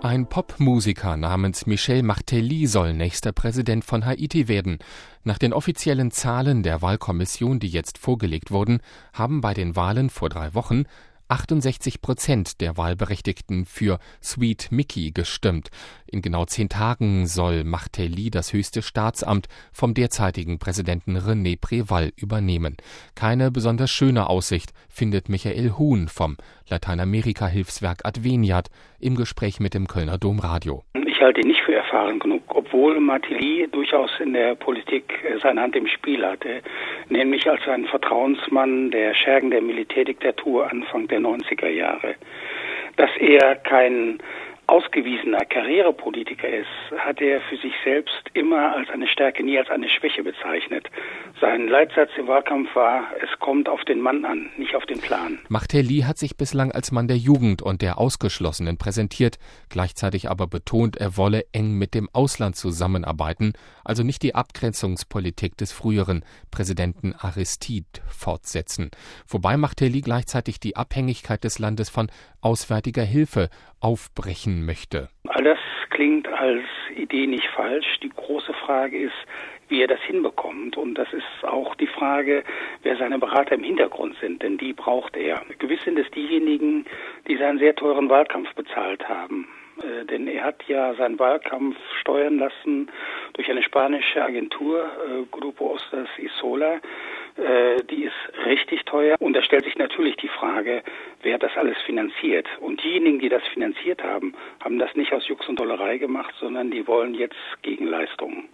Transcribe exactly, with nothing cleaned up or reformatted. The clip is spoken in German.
Ein Popmusiker namens Michel Martelly soll nächster Präsident von Haiti werden. Nach den offiziellen Zahlen der Wahlkommission, die jetzt vorgelegt wurden, haben bei den Wahlen vor drei Wochen achtundsechzig Prozent der Wahlberechtigten für Sweet Mickey gestimmt. In genau zehn Tagen soll Martelly das höchste Staatsamt vom derzeitigen Präsidenten René Préval übernehmen. Keine besonders schöne Aussicht findet Michael Huhn vom Lateinamerika-Hilfswerk Adveniat im Gespräch mit dem Kölner Domradio. Ich halte ihn nicht für erfahren genug, obwohl Martelly durchaus in der Politik seine Hand im Spiel hatte, nämlich als ein Vertrauensmann der Schergen der Militärdiktatur Anfang der neunziger Jahre. Dass er kein ausgewiesener Karrierepolitiker ist, hat er für sich selbst immer als eine Stärke, nie als eine Schwäche bezeichnet. Sein Leitsatz im Wahlkampf war, es kommt auf den Mann an, nicht auf den Plan. Martelly hat sich bislang als Mann der Jugend und der Ausgeschlossenen präsentiert, gleichzeitig aber betont, er wolle eng mit dem Ausland zusammenarbeiten, also nicht die Abgrenzungspolitik des früheren Präsidenten Aristide fortsetzen. Wobei Martelly gleichzeitig die Abhängigkeit des Landes von auswärtiger Hilfe aufbrechen möchte. All das klingt als Idee nicht falsch. Die große Frage ist, wie er das hinbekommt. Und das ist auch die Frage, wer seine Berater im Hintergrund sind, denn die braucht er. Gewiss sind es diejenigen, die seinen sehr teuren Wahlkampf bezahlt haben. Äh, denn er hat ja seinen Wahlkampf steuern lassen durch eine spanische Agentur, äh, Grupo Ostas y Sola. Äh, die ist richtig teuer. Und da stellt sich natürlich die Frage, wer hat das alles finanziert? Und diejenigen, die das finanziert haben, haben das nicht aus Jux und Dollerei gemacht, sondern die wollen jetzt Gegenleistungen.